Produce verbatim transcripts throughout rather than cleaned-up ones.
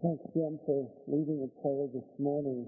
Thanks, Jim, for leading in prayer this morning.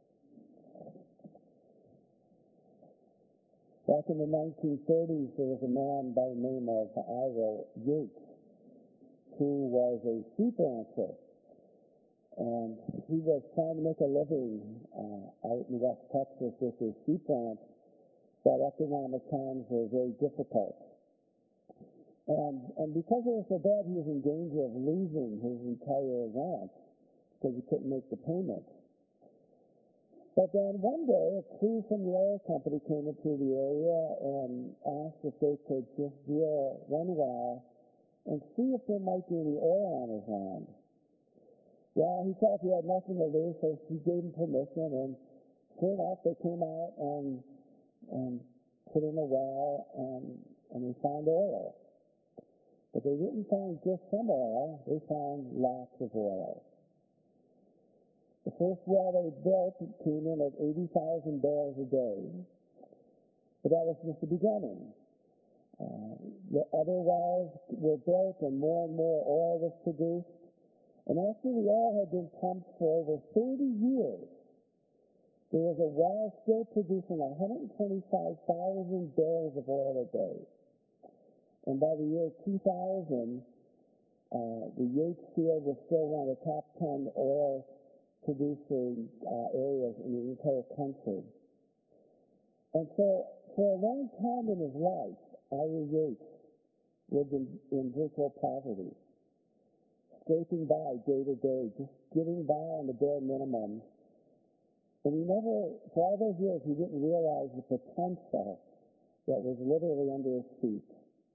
Back in the nineteen thirties, there was a man by the name of Ira Yates who was a sheep rancher, and he was trying to make a living uh, out in West Texas with his sheep ranch, but economic times were very difficult. And, and because it was so bad, he was in danger of losing his entire ranch because he couldn't make the payments. But then one day, a crew from the oil company came into the area and asked if they could just drill one well and see if there might be any oil on his land. Well, he thought he had nothing to lose, so he gave him permission, and sure enough, they came out and and put in a well, and, and they found oil. But they didn't find just some oil, they found lots of oil. The first well they built came in at eighty thousand barrels a day, but that was just the beginning. Uh, the other wells were built and more and more oil was produced. And after the oil had been pumped for over thirty years, there was a well still producing one hundred twenty-five thousand barrels of oil a day. And by the year two thousand, uh, the Yates field was still one of the top ten oil producing uh, areas in the entire country. And so, for a long time in his life, Ira Yates lived in, in virtual poverty, scraping by day to day, just getting by on the bare minimum. And he never, for all those years, he didn't realize the potential that was literally under his feet.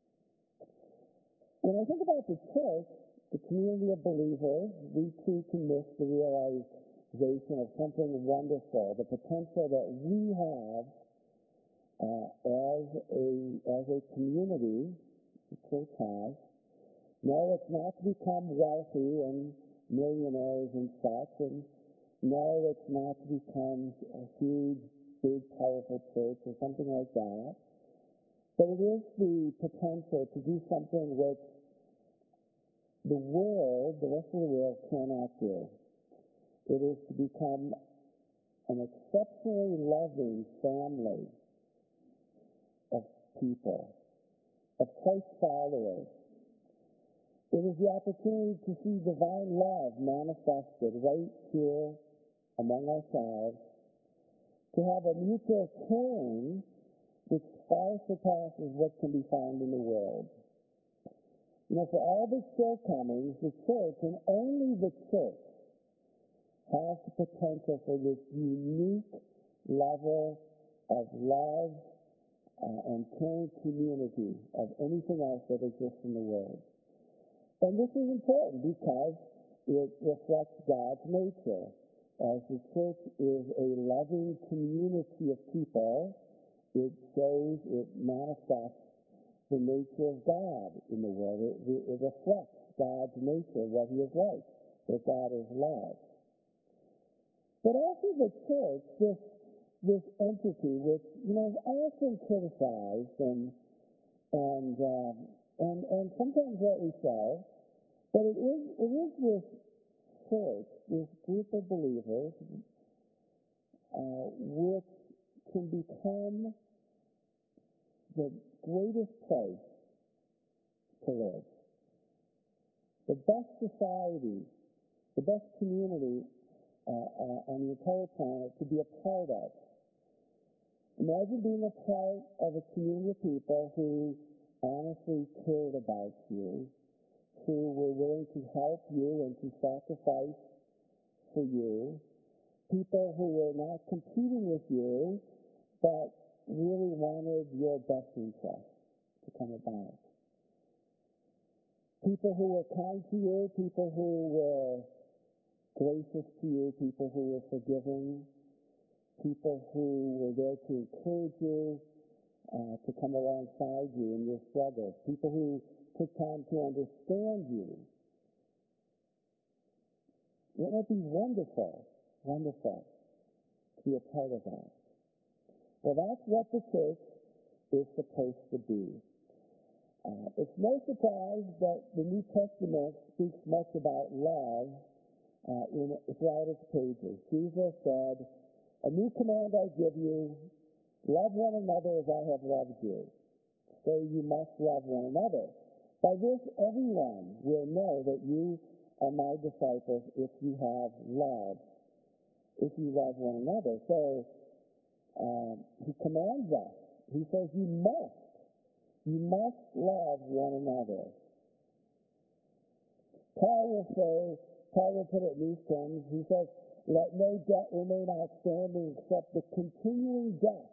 When I think about the church, the community of believers, we too can miss the realization of something wonderful, the potential that we have uh, as a as a community, the church has. No, it's not to become wealthy and millionaires and such, and no, it's not to become a huge, big, powerful church or something like that. But it is the potential to do something which the world, the rest of the world, cannot do. It is to become an exceptionally loving family of people, of Christ followers. It is the opportunity to see divine love manifested right here among ourselves, to have a mutual caring which far surpasses what can be found in the world. You know, for all the shortcomings, the church, and only the church, has the potential for this unique level of love uh, and caring community of anything else that exists in the world. And this is important because it reflects God's nature. As the church is a loving community of people, it shows, it manifests the nature of God in the world. It, it reflects God's nature, what he is like, that God is love. But also the church, this this entity, which you know is often criticized and and um, and and sometimes rightly so, but it is it is this church, this group of believers, uh, which can become the greatest place to live, the best society, the best community uh, uh, on the entire planet to be a part of. Imagine being a part of a community of people who honestly cared about you, who were willing to help you and to sacrifice for you, people who were not competing with you, but really wanted your best interest to come about. People who were kind to you, people who were gracious to you, people who were forgiving, people who were there to encourage you, uh, to come alongside you in your struggles, people who took time to understand you. Wouldn't it be wonderful, wonderful to be a part of that? Well, that's what the church is supposed to be. Uh, it's no surprise that the New Testament speaks much about love uh, in, throughout its pages. Jesus said, "A new command I give you, love one another as I have loved you. So you must love one another. By this everyone will know that you are my disciples if you have love, if you love one another." So um, he commands us. He says you must. You must love one another. Paul will say, Paul will put it in these terms. He says, "Let no debt remain outstanding except the continuing debt."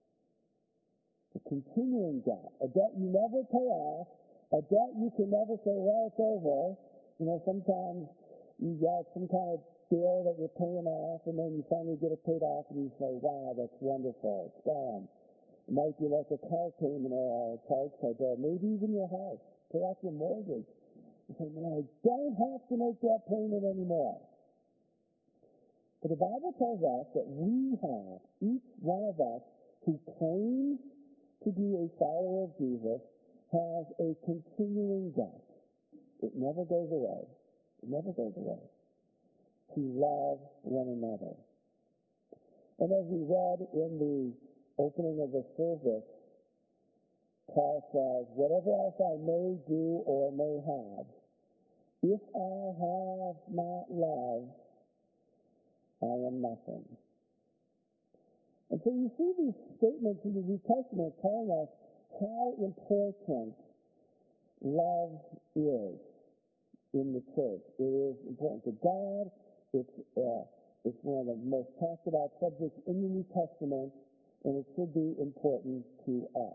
The continuing debt. A debt you never pay off. A debt you can never say, "Well, it's over." You know, sometimes you got some kind of bill that you're paying off, and then you finally get it paid off, and you say, "Wow, that's wonderful. It's gone." It might be like a car payment or a card card bill, maybe even your house. Pay off your mortgage. You say, "Man, I don't have to make that payment anymore." But the Bible tells us that we have, each one of us who claims to be a follower of Jesus, has a continuing debt. It never goes away. It never goes away. To love one another. And as we read in the opening of the service, Paul says, "Whatever else I may do or may have, if I have not love, I am nothing." And so you see these statements in the New Testament telling us how important love is in the church. It is important to God. It's, uh, it's one of the most talked about subjects in the New Testament, and it should be important to us.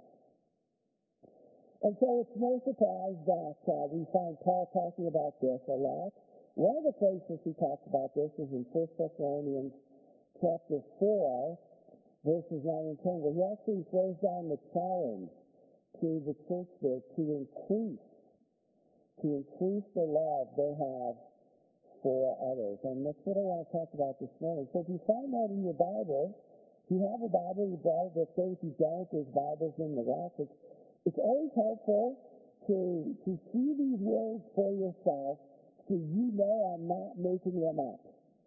And so it's no surprise that uh, we find Paul talking about this a lot. One of the places he talks about this is in First Thessalonians chapter four, verses nine and ten, where he actually throws down the challenge to the church there to increase, to increase the love they have for others. And that's what I want to talk about this morning. So if you find that in your Bible, if you have a Bible, you brought it, that's great. If you don't, there's Bibles in the rack. It's, it's always helpful to, to see these words for yourself so you know I'm not making them up.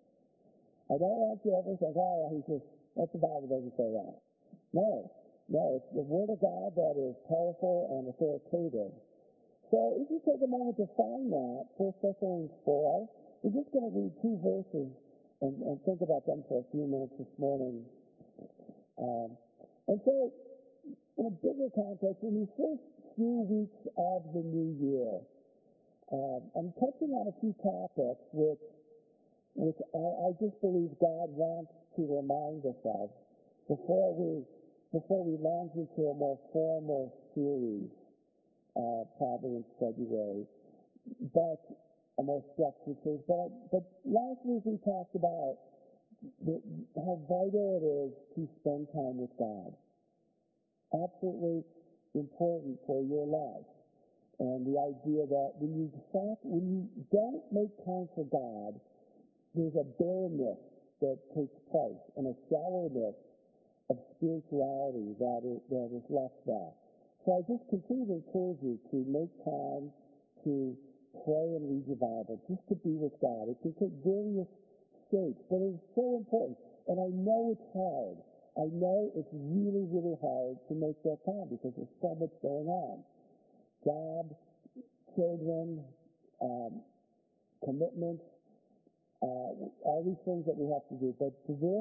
I don't want you ever to think, "Oh, he just, that's the Bible doesn't say that." No, no, it's the Word of God that is powerful and authoritative. So if you take a moment to find that, First Thessalonians four, we're just going to read two verses and, and think about them for a few minutes this morning. Um, and so, in a bigger context, in these first few weeks of the new year, um, I'm touching on a few topics which which I, I just believe God wants to remind us of before we before we launch into a more formal series, uh, probably in February, but a more structured series. But, but last week we talked about the, how vital it is to spend time with God. Absolutely important for your life. And the idea that when you stop, when you don't make time for God, there's a barrenness that takes place and a shallowness of spirituality that is, that is left there. So I just continue to encourage you to make time to pray and read your Bible, just to be with God. It can take various shapes, but it's so important. And I know it's hard. I know it's really, really hard to make that time because there's so much going on. Job, children, um, commitments, uh, all these things that we have to do. But to this,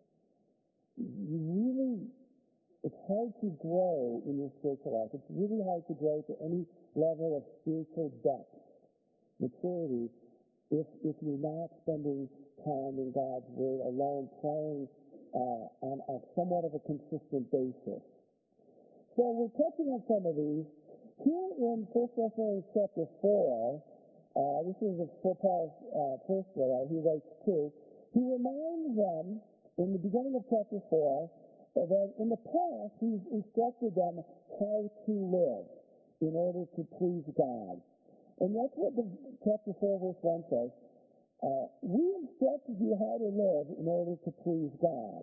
you really, it's hard to grow in your spiritual life. It's really hard to grow to any level of spiritual depth, maturity, if if you're not spending time in God's Word alone, praying uh, on a somewhat of a consistent basis. So we're touching on some of these. Here in First Thessalonians chapter four, uh, this is for Paul's uh, first letter, he writes two, he reminds them in the beginning of chapter four that in the past he's instructed them how to live in order to please God. And that's what the chapter four verse one says. Uh, we instructed you how to live in order to please God.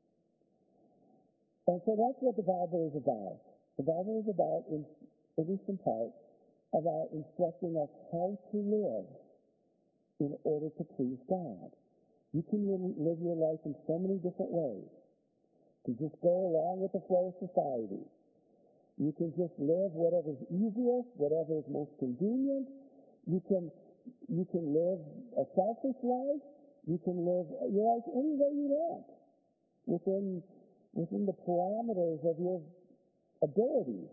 And so that's what the Bible is about. The Bible is about, in, at least in part, about instructing us how to live in order to please God. You can live your life in so many different ways. You can just go along with the flow of society. You can just live whatever's easiest, whatever is most convenient. You can you can live a selfish life. You can live your life any way you want within within the parameters of your abilities.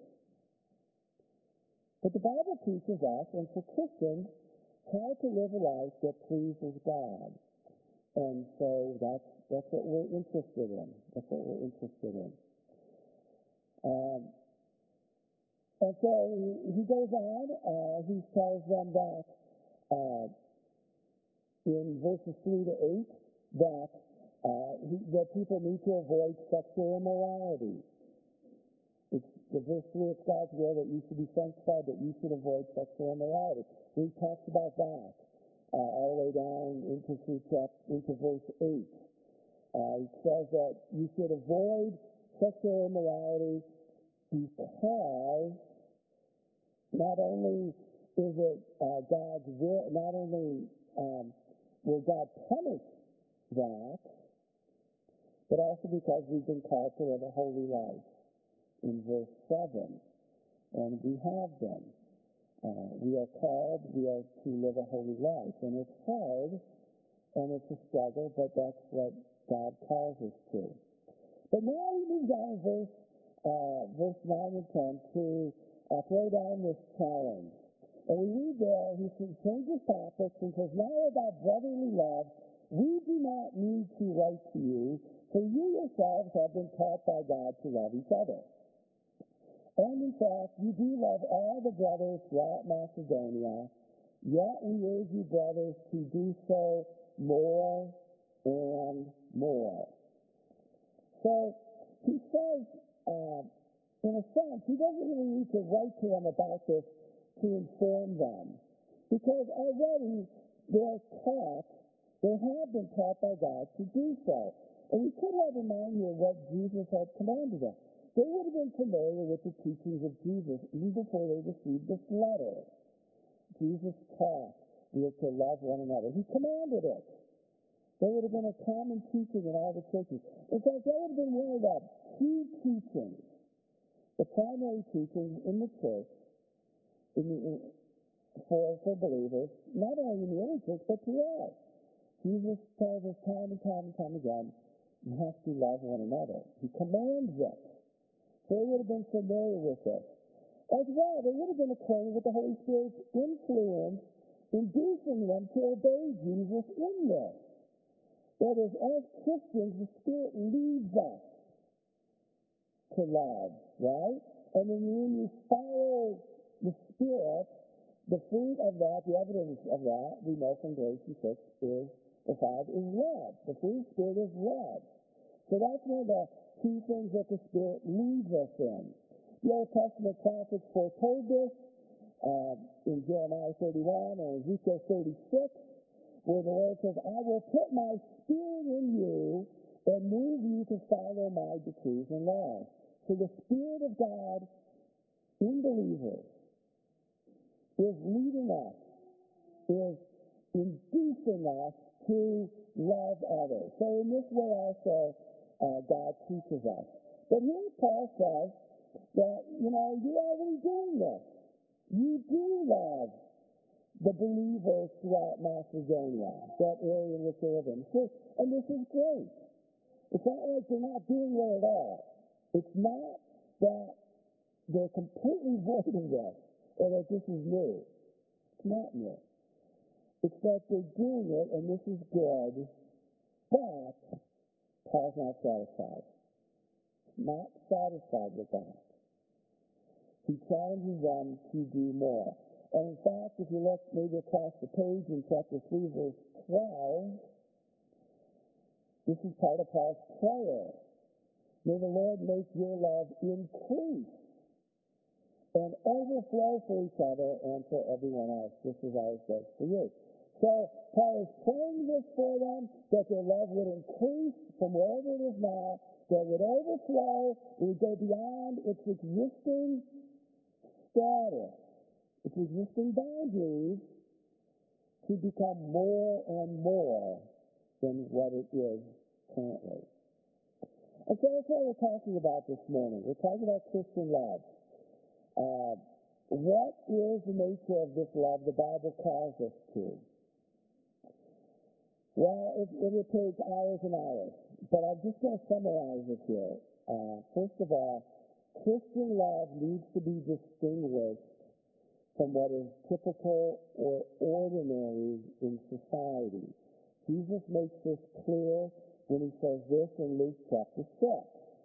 But the Bible teaches us, and for Christians, how to live a life that pleases God. And so that's that's what we're interested in. That's what we're interested in. Um, and so he goes on. Uh, he tells them that uh, in verses three to eight that uh, he, that people need to avoid sexual immorality. It's the verse three. It's God's will that you should be sanctified, that you should avoid sexual immorality. He talks about that. Uh, all the way down into through chapter, into verse eight. Uh, it says that you should avoid sexual immorality because not only is it uh, God's will, not only um, will God punish that, but also because we've been called to live a holy life in verse seven, and we have been. Uh, we are called, we are to live a holy life. And it's hard, and it's a struggle, but that's what God calls us to. But now he moves on in verse, uh, verse nine and ten to uh, throw down this challenge. And we read there, he changes topics and says, now about brotherly love, we do not need to write to you, for you yourselves have been taught by God to love each other. And in fact, you do love all the brothers throughout Macedonia, yet we urge you, brothers, to do so more and more. So he says, um, in a sense, he doesn't really need to write to them about this to inform them, because already they're taught, they have been taught by God to do so. And we could have in mind here what Jesus had commanded them. They would have been familiar with the teachings of Jesus even before they received this letter. Jesus taught we are to love one another. He commanded it. There would have been a common teaching in all the churches. In fact, that would have been one of the key teachings, the primary teaching in the church, in the, in, for, for believers, not only in the early church, but throughout. Jesus tells us time and time and time again, you have to love one another. He commands it. So they would have been familiar with this. As well, they would have been acquainted with the Holy Spirit's influence, inducing them to obey Jesus in this. That is, as Christians, the Spirit leads us to love, right? And then when you follow the Spirit, the fruit of that, the evidence of that, we know from Galatians six, is the five is love. The fruit of the Spirit is love. So that's one of the key things that the Spirit leads us in. The Old Testament prophets foretold this uh, in Jeremiah thirty-one and Ezekiel thirty-six, where the Lord says, I will put my Spirit in you and move you to follow my decrees and laws. So the Spirit of God in believers is leading us, is inducing us to love others. So in this way also, uh, God teaches us. But here Paul says that, you know, you're already doing this. You do love the believers throughout Macedonia, that area in which they live in. So, and this is great. It's not like they're not doing it at all. It's not that they're completely voiding this, or that this is new. It's not new. It's that they're doing it, and this is good, but Paul's not satisfied. Not satisfied with that. He challenges them to do more. And in fact, if you look maybe across the page in chapter three, verse twelve, this is part of Paul's prayer. May the Lord make your love increase and overflow for each other and for everyone else, just as ours does for you. So Paul is praying this for them, that their love would increase from wherever it is now, that it would overflow, it would go beyond its existing status, its existing boundaries, to to become more and more than what it is currently. And so that's what we're talking about this morning. We're talking about Christian love. Uh, what is the nature of this love the Bible calls us to? Well, it, it would take hours and hours, but I'm just going to summarize it here. Uh, first of all, Christian love needs to be distinguished from what is typical or ordinary in society. Jesus makes this clear when he says this in Luke chapter six.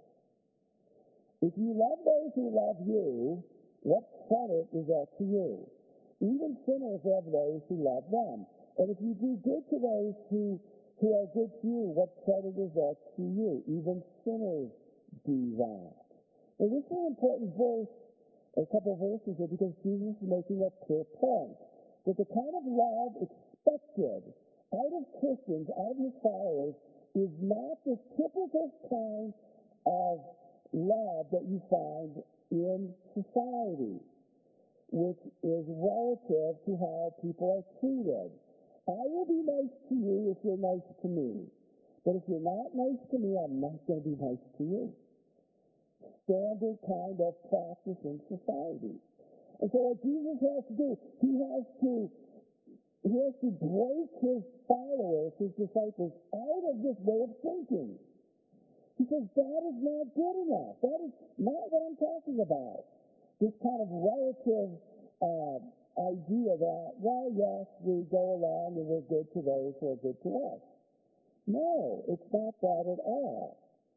If you love those who love you, what credit is that to you? Even sinners love those who love them. And if you do good to those who, who are good to you, what credit is that to you? Even sinners do that. And this is an important verse, a couple of verses here, because Jesus is making a clear point that the kind of love expected out of Christians, out of his followers, is not the typical kind of love that you find in society, which is relative to how people are treated. I will be nice to you if you're nice to me. But if you're not nice to me, I'm not going to be nice to you. Standard kind of practice in society. And so what Jesus has to do, he has to He has to break his followers, his disciples, out of this way of thinking. He says, that is not good enough. That is not what I'm talking about. This kind of relative uh, idea that, well, yes, we go along and we're good to those who are good to us. No, it's not that at all.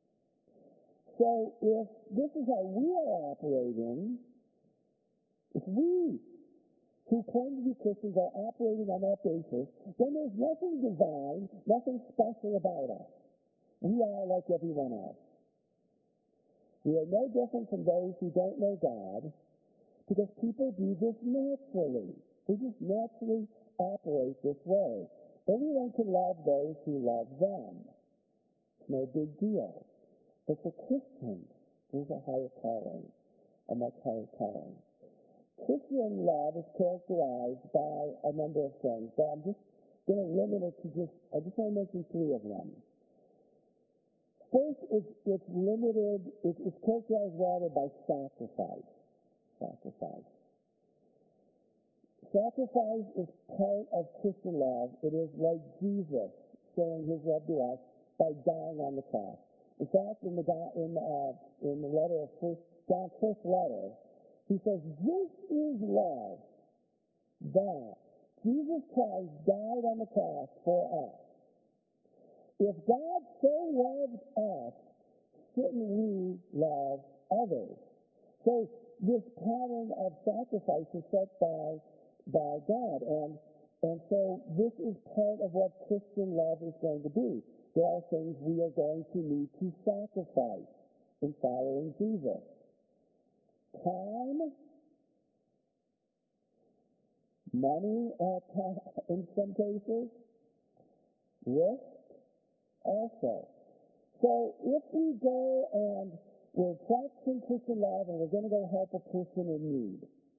So if this is how we are operating, if we who claim to be Christians are operating on that basis, then there's nothing divine, nothing special about us. We are like everyone else. We are no different from those who don't know God, because people do this naturally. They just naturally operate this way. Everyone can love those who love them. It's no big deal. But for Christians, there's a higher calling, a much higher calling. Christian love is characterized by a number of things, but I'm just going to limit it to just, I just want to mention three of them. First, it's, it's limited, it's, it's characterized rather by sacrifice. Sacrifice. Sacrifice is part of Christian love. It is like Jesus showing his love to us by dying on the cross. In fact, in the, in, uh, in the letter of first, John's first letter, he says, this is love, that Jesus Christ died on the cross for us. If God so loved us, shouldn't we love others? So this pattern of sacrifice is set by, by God. And, and so this is part of what Christian love is going to be. There are things we are going to need to sacrifice in following Jesus. Time, money at time, in some cases, risk also. So if we go and we're practicing Christian love and we're going to go help a person in need,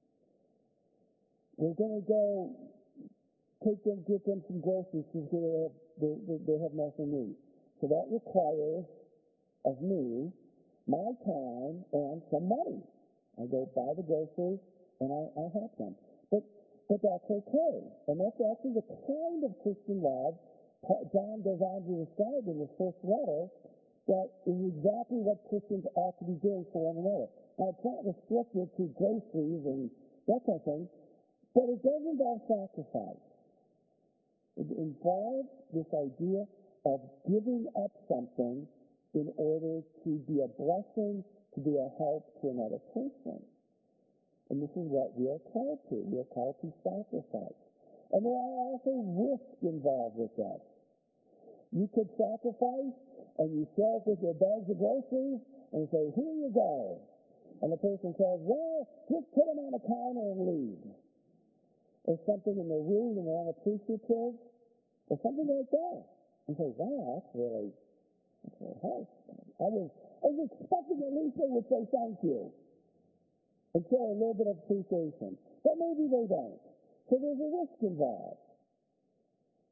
we're going to go take them, get them some groceries because they have, they, they, they have nothing to eat. So that requires of me my time and some money. I go buy the groceries and I, I help them. But but that's okay. And that's actually the kind of Christian love John goes on to describe in his first letter, that is exactly what Christians ought to be doing for one another. Now, it's not restricted to groceries and that kind of thing, but it does involve sacrifice. It involves this idea of giving up something in order to be a blessing, to be a help to another person. And this is what we are called to. We are called to sacrifice. And there are also risks involved with that. You could sacrifice, and you show up with your bags of groceries, and you say, here you go. And the person says, well, just put them on the counter and leave. Or something in the room, and they're unappreciative, or something like that. And say, wow, that's really, that's really harsh. I was, I was expecting at least they would say thank you and show a little bit of appreciation. But maybe they don't. So there's a risk involved.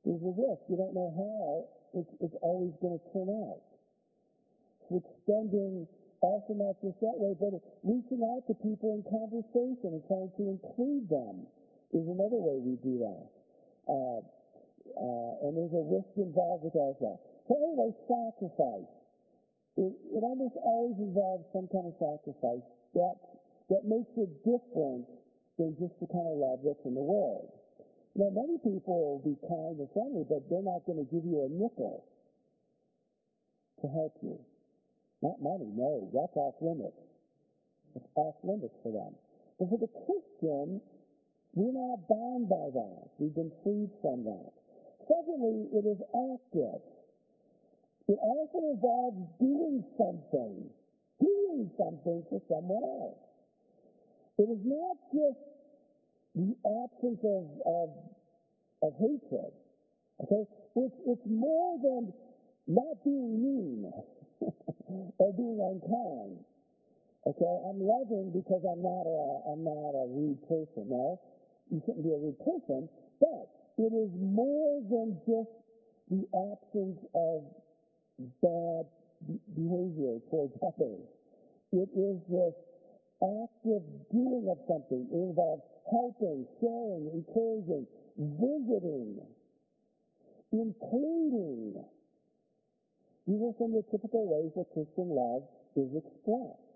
there's a risk. You don't know how it's, it's always going to turn out. So extending also not just that way, but reaching out to people in conversation and trying to include them is another way we do that. Uh, uh, and there's a risk involved with that as well. So anyway, sacrifice. It, it almost always involves some kind of sacrifice that, that makes it different than just the kind of love that's in the world. You know, many people will be kind and friendly, but they're not going to give you a nickel to help you. Not money, no, that's off limits. It's off limits for them. But for the Christian, we're not bound by that. We've been freed from that. Secondly, it is active. It also involves doing something, doing something for someone else. It is not just the absence of, of, of hatred. Okay? It's, it's more than not being mean or being unkind. Okay? I'm loving because I'm not a I'm not a rude person. No, you shouldn't be a rude person, but it is more than just the absence of bad behavior towards others. It is this active doing of something. It involves helping, sharing, encouraging, visiting, including. These are some of the typical ways that Christian love is expressed.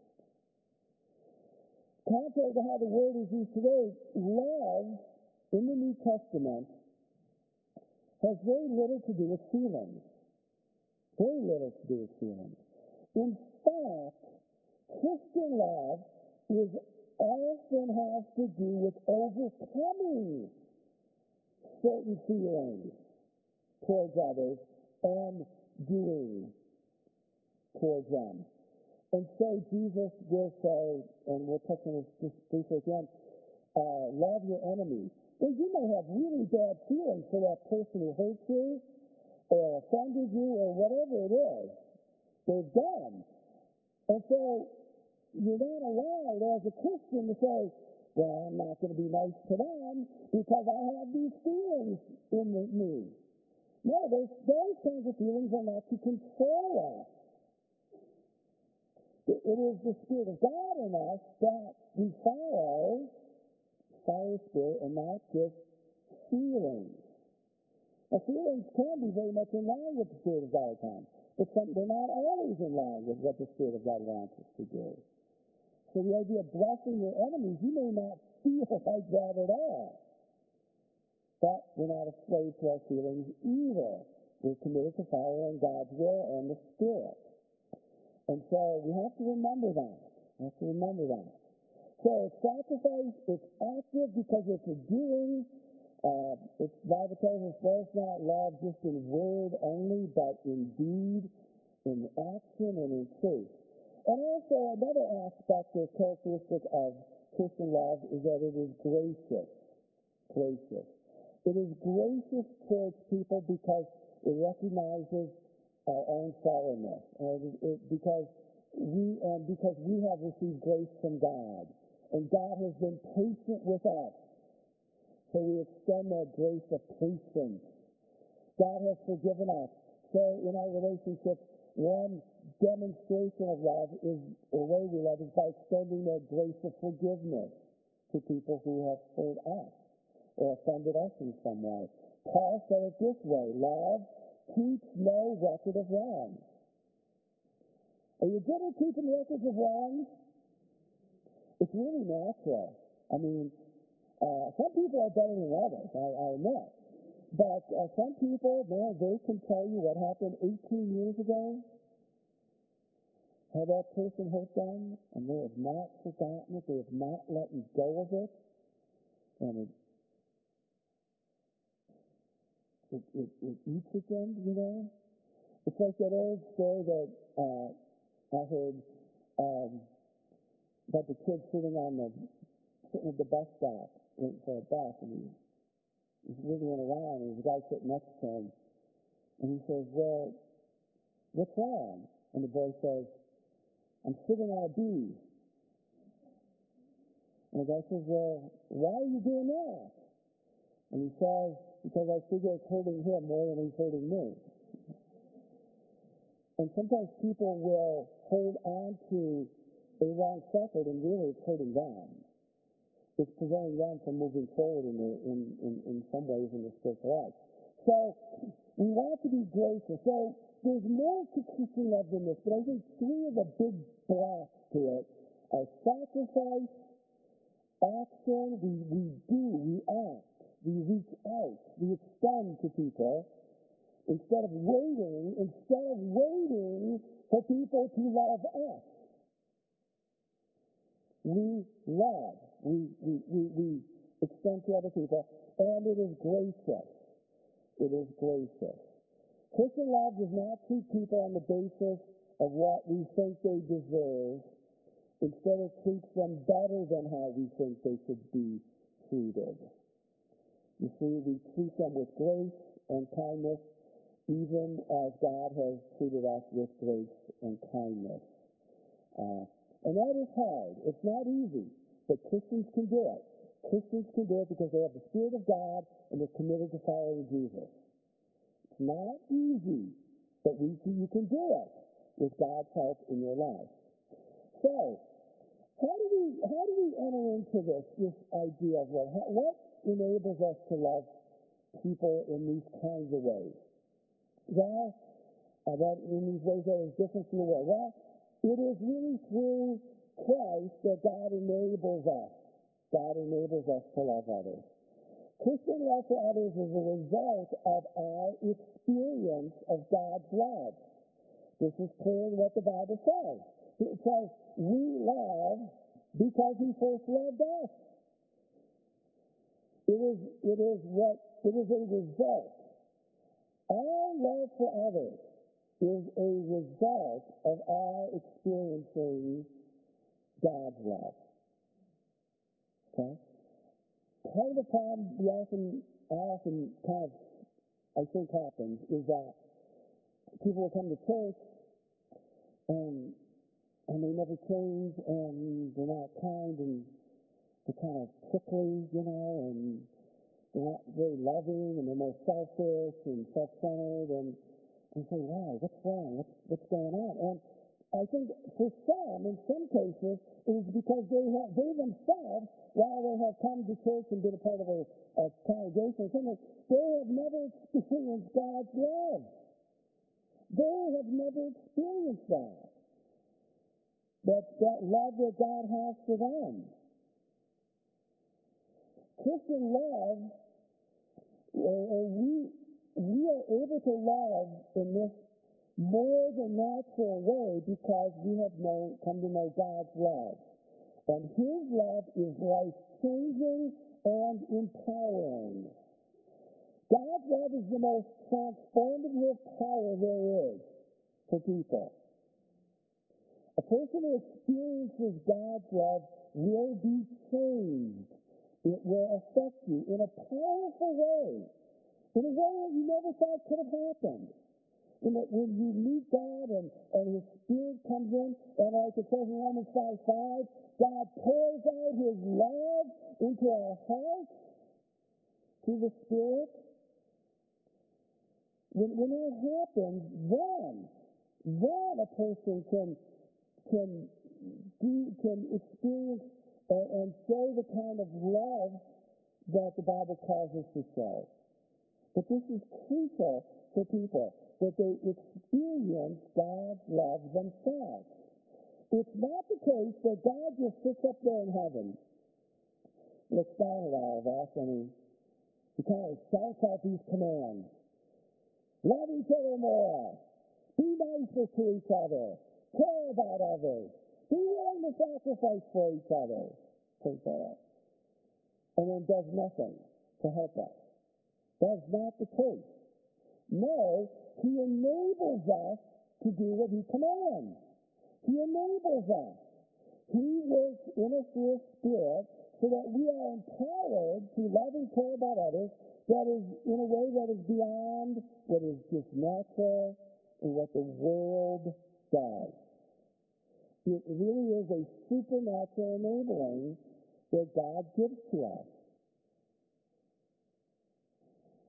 Contrary to how the word is used today, love in the New Testament has very little to do with feelings. Very little to do with feelings. In fact, Christian love is often has to do with overcoming certain feelings towards others and doing towards them. And so Jesus will say, and we'll touch on this just briefly again, uh, love your enemies. Well, you may have really bad feelings for that person who hurt you or offended you or whatever it is they've done. And so you're not allowed as a Christian to say, well, I'm not going to be nice to them because I have these feelings in me. No, those, those kinds of feelings are not to control us. It, it is the Spirit of God in us that we follow, follow the Spirit, and not just feelings. Now, feelings can be very much in line with the Spirit of God at times, but some, they're not always in line with what the Spirit of God wants us to do. So the idea of blessing your enemies, you may not feel like that at all. But we're not a slave to our feelings either. We're committed to following God's will and the Spirit. And so we have to remember that. We have to remember that. So it's sacrifice, it's active because it's a doing. Uh, it's the Bible tells us, let us not love just in word only, but in deed, in action, and in truth. And also another aspect or characteristic of Christian love is that it is gracious. Gracious. It is gracious towards people because it recognizes our own fallenness, and it, it, because we and because we have received grace from God, and God has been patient with us, so we extend that grace of patience. God has forgiven us, so in our relationships, one demonstration of love is, or way we love, is by extending that grace of forgiveness to people who have hurt us or offended us in some way. Paul said it this way, love keeps no record of wrongs. Are you good at keeping records of wrongs? It's really natural. I mean, uh, some people are better than others, I, I admit. But uh, some people, man, they can tell you what happened eighteen years ago, how that person hurt them, and they have not forgotten it, they have not let go of it, and it It, it, it eats at them, you know. It's like that old story that uh, I heard um, about the kid sitting on the sitting at the bus stop waiting for a bus, and he, he's wiggling around, and there's a guy sitting next to him, and he says, "Well, what's wrong?" And the boy says, "I'm sitting on a bee." And the guy says, "Well, why are you doing that?" And he says, because I figure it's hurting him more than he's hurting me. And sometimes people will hold on to a wrong shepherd, and really it's hurting them. It's preventing them from moving forward in, the, in, in, in some ways in the spiritual life. So we want to be gracious. So there's more to Christian love than this, but I think three of the big blocks to it are sacrifice, action, we, we do, we act, we reach out, we extend to people instead of waiting, instead of waiting for people to love us. We love, we, we, we, we extend to other people, and it is gracious. It is gracious. Christian love does not treat people on the basis of what we think they deserve. Instead, it treats them better than how we think they should be treated. You see, we treat them with grace and kindness, even as God has treated us with grace and kindness. Uh, and that is hard. It's not easy, but Christians can do it. Christians can do it because they have the Spirit of God and they're committed to following Jesus. It's not easy, but we can, you can do it with God's help in your life. So, how do we how do we enter into this this idea of love? How, what enables us to love people in these kinds of ways? Well, uh, that in these ways that is different from the world. Well, it is really through Christ that God enables us. God enables us to love others. Christian love for others is a result of our experience of God's love. This is clearly what the Bible says. It says, we love because he first loved us. It is, it is what, it is a result. Our love for others is a result of our experiencing God's love. Okay? Part of the problem we often, I often kind of, I think happens is that people will come to church and and they never change, and they're not kind, and they're kind of prickly, you know, and they're not very loving, and they're more selfish and self-centered, and and say, why? What's wrong? What's what's going on? And I think for some, in some cases, it is because they have they themselves, while they have come to church and been a part of a, a congregation or something, they have never experienced God's love. They have never experienced that. That, that love that God has for them. Christian love, uh, we, we are able to love in this more than natural way because we have known, come to know God's love. And his love is life-changing and empowering. God's love is the most transformative power there is for people. A person who experiences God's love will be changed. It will affect you in a powerful way, in a way that you never thought could have happened. In that when you meet God and, and his Spirit comes in, and like it says in Romans five five, God pours out his love into our hearts through the Spirit. When, when that happens, then, then a person can can do, can experience and, and show the kind of love that the Bible calls us to show. But this is crucial for people, that they experience God's love themselves. It's not the case that God just sits up there in heaven, looks down at all of us, and he, he kind of shouts out these commands. Love each other more. Be nicer to each other. Care about others. Be willing to sacrifice for each other. Take that. And then does nothing to help us. That's not the case. No, he enables us to do what he commands. He enables us. He works in us through his Spirit so that we are empowered to love and care about others that is in a way that is beyond what is just natural and what the world does. It really is a supernatural enabling that God gives to us.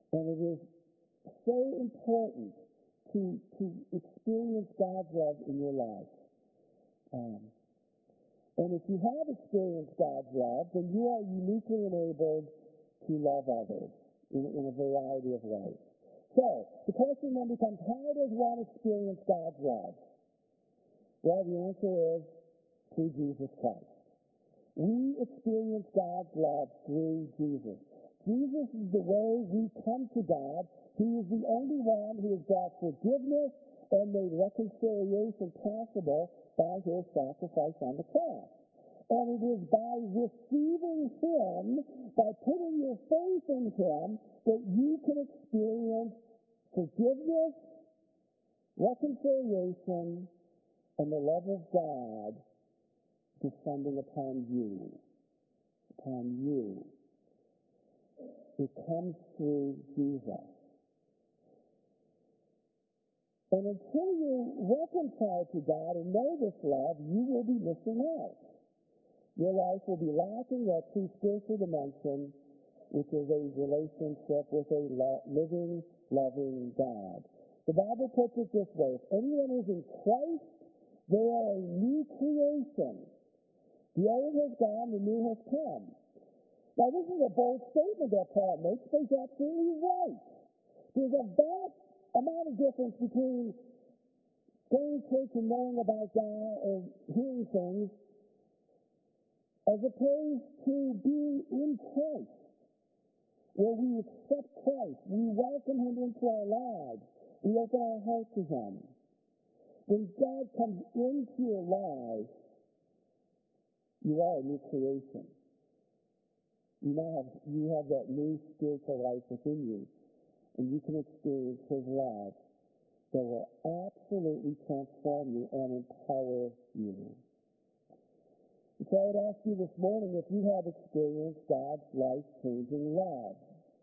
And it is so important to, to experience God's love in your life. Um, and if you have experienced God's love, then you are uniquely enabled to love others in, in a variety of ways. So, the question then becomes, how does one experience God's love? Well, the answer is through Jesus Christ. We experience God's love through Jesus. Jesus is the way we come to God. He is the only one who has brought forgiveness and made reconciliation possible by his sacrifice on the cross. And it is by receiving him, by putting your faith in him, that you can experience forgiveness, reconciliation, and the love of God descending upon you. Upon you. It comes through Jesus. And until you reconcile to God and know this love, you will be missing out. Your life will be lacking that true spiritual dimension, which is a relationship with a lo- living, loving God. The Bible puts it this way: if anyone is in Christ, they are a new creation. The old has gone, the new has come. Now, this is a bold statement that Paul makes, but he's absolutely right. There's a vast amount of difference between going to church and knowing about God or hearing things, as opposed to being in Christ, where we accept Christ, we welcome him into our lives, we open our heart to him. When God comes into your life, you are a new creation. You now have, you have that new spiritual life within you, and you can experience his love that will absolutely transform you and empower you. And so I would ask you this morning if you have experienced God's life-changing love.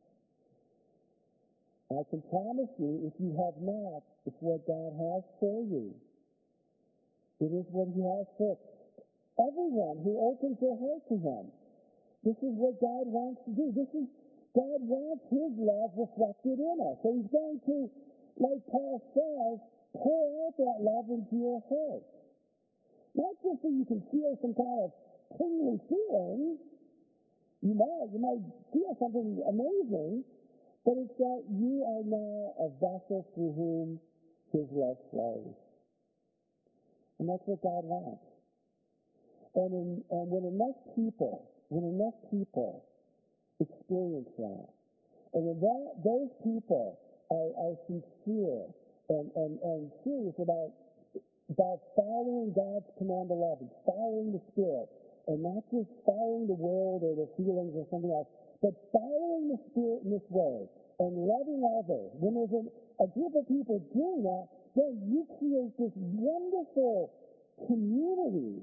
I can promise you, if you have not, it's what God has for you. It is what he has for everyone who opens their heart to him. This is what God wants to do. This is, God wants his love reflected in us. So he's going to, like Paul says, pour out that love into your heart. Not just so you can feel some kind of tingly feeling. You might, you might feel something amazing, but it's that you are now a vessel through whom his love flows. And that's what God wants. And, in, and when enough people, when enough people experience that, and when that, those people are, are sincere and, and, and serious about, about following God's command to love and following the Spirit, and not just following the world or the feelings or something else, but following the Spirit in this way and loving others, when there's a, a group of people doing that, then you create this wonderful community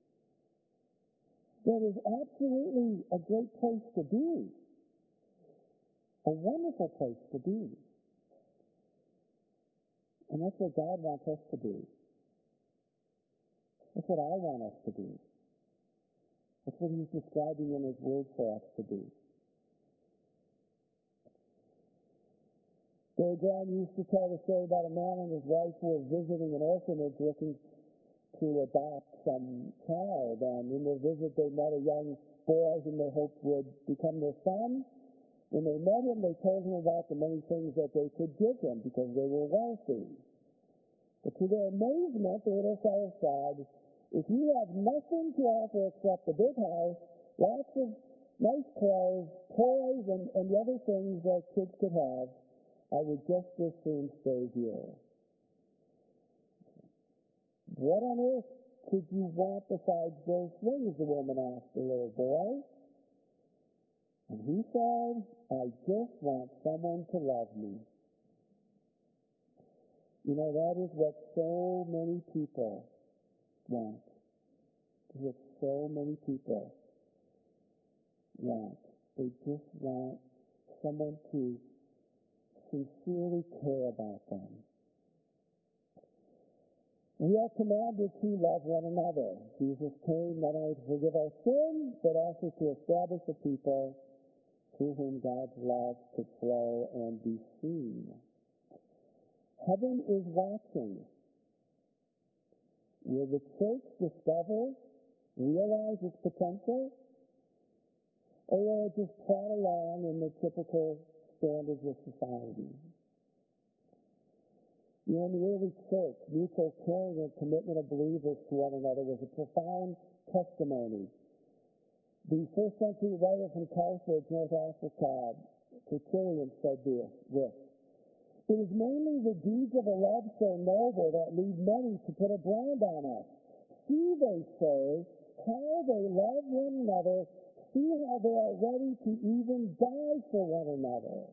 that is absolutely a great place to be. A wonderful place to be. And that's what God wants us to be. That's what I want us to be. That's what he's describing in his word for us to be. Billy Graham used to tell the story about a man and his wife who were visiting an orphanage looking to adopt some child. And in their visit, they met a young boy whom they hoped would become their son. When they met him, they told him about the many things that they could give him because they were wealthy. But to their amazement, the little fellow said, "If you have nothing to offer except a big house, lots of nice clothes, toys, and, and the other things that kids could have, I would just as soon stay here." "What on earth could you want besides those things?" the woman asked the little boy. And he said, "I just want someone to love me." You know, that is what so many people want. What so many people want. They just want someone to sincerely care about them. We are commanded to love one another. Jesus came not only to forgive our sins, but also to establish a people through whom God's love could flow and be seen. Heaven is watching. Will the church discover, realize its potential, or will it just plod along in the typical standards of society? You know, in the early church, mutual caring and commitment of believers to one another was a profound testimony. The first century writer from Carthage, North Africa, Tertullian, said this, this, "It is mainly the deeds of a love so noble that lead many to put a brand on us. See, they say, how they love one another. See how they are ready to even die for one another."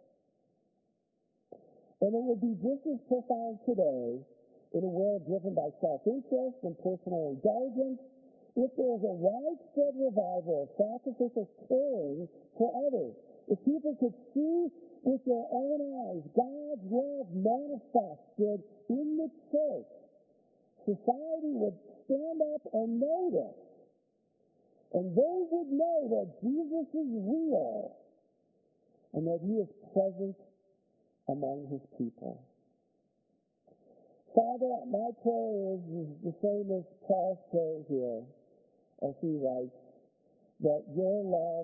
And it would be just as profound today, in a world driven by self-interest and personal indulgence, if there is a widespread revival of sacrificial caring for others. If people could see with their own eyes God's love manifested in the church, society would stand up and notice. And they would know that Jesus is real and that he is present among his people. Father, my prayer is, is the same as Paul's prayer here, as he writes, that your love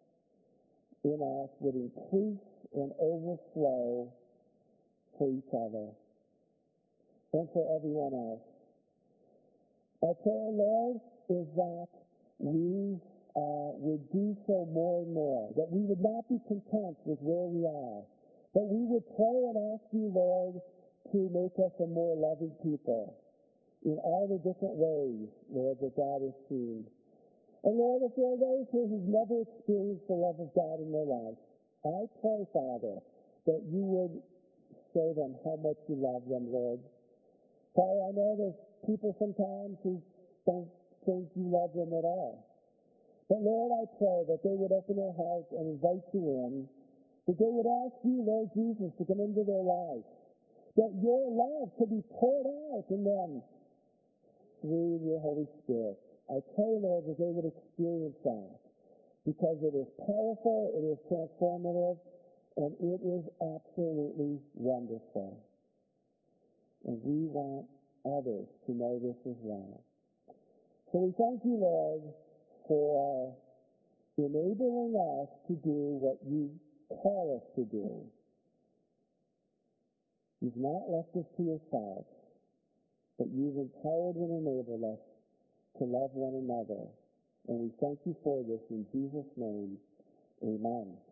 in us would increase and overflow for each other and for everyone else. Our prayer, Lord, is that we uh, would do so more and more, that we would not be content with where we are, but we would pray and ask you, Lord, to make us a more loving people in all the different ways, Lord, that God has seen. And Lord, if there are those here who've never experienced the love of God in their life, I pray, Father, that you would show them how much you love them, Lord. Father, I know there's people sometimes who don't think you love them at all. But Lord, I pray that they would open their hearts and invite you in, that they would ask you, Lord Jesus, to come into their lives, that your love could be poured out in them through your Holy Spirit. I pray, Lord, that they would experience that, because it is powerful, it is transformative, and it is absolutely wonderful. And we want others to know this as well. So we thank you, Lord, for enabling us to do what you call us to do. You've not left us to yourself, but you've empowered and enabled us to love one another. And we thank you for this in Jesus' name. Amen.